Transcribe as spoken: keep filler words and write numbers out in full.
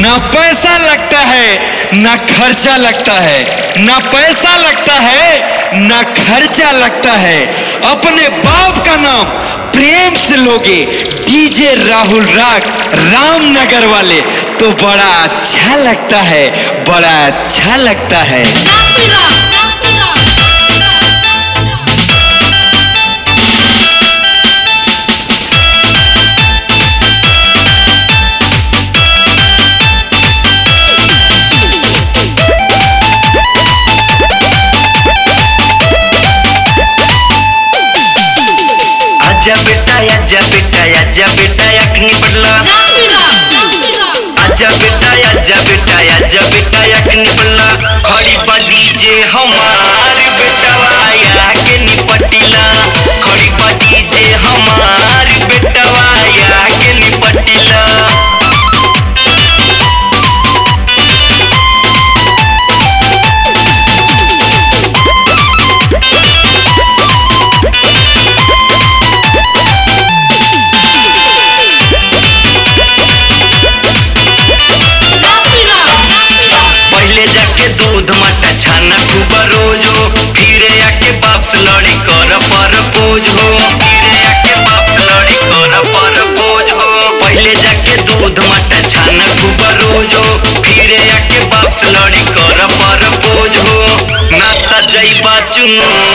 ना पैसा लगता है ना खर्चा लगता है, ना पैसा लगता है ना खर्चा लगता है। अपने बाप का नाम प्रेम से लोगे डीजे राहुल राग रामनगर वाले तो बड़ा अच्छा लगता है, बड़ा अच्छा लगता है। आजा बेटा आजा बेटा आजा बेटा यकनी पडला, आजा बेटा आजा बेटा आजा बेटा यकनी पडला। खड़ी पा डीजे हमार बेटवा आके निपटिला, खड़ी पा डीजे हमार बेटवा आके निपटिला। दूध मटा छाना खूब रोजो, फिर आके बाप से लड़ी कर पर बोझ हो, फिर आके बाप से लड़ी कर पर बोझ हो। पहले जाके दूध मटा छाना खूब रोजो, फिर आके बाप से लड़ी कर पर बोझ हो। नाता जइबा चुनो